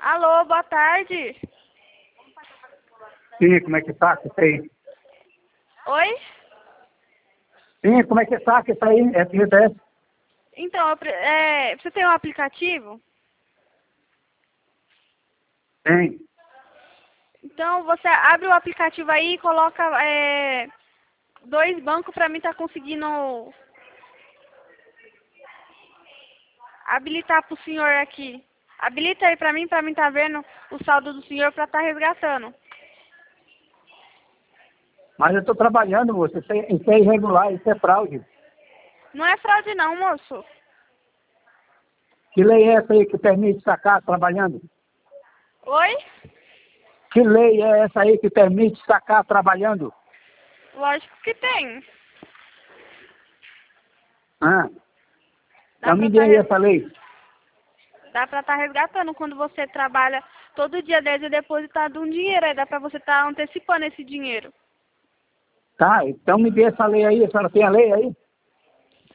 Alô, boa tarde. Sim, como é que tá isso aí? Oi? Sim, como é que tá isso aí? FGTS? Então, você tem um aplicativo? Tem. Então, você abre o aplicativo aí e coloca 2 bancos pra mim tá conseguindo habilitar pro senhor aqui. Habilita aí pra mim tá vendo o saldo do senhor pra tá resgatando. Mas eu tô trabalhando, moço. Isso é irregular, isso é fraude. Não é fraude não, moço. Que lei é essa aí que permite sacar trabalhando? Oi? Que lei é essa aí que permite sacar trabalhando? Lógico que tem. Ah, Dá então pra me dê tá, aí essa lei. dá pra tá resgatando quando você trabalha todo dia 10 e depositado um dinheiro. Aí dá pra você tá antecipando esse dinheiro. Tá, então me dê essa lei aí. A senhora tem a lei aí?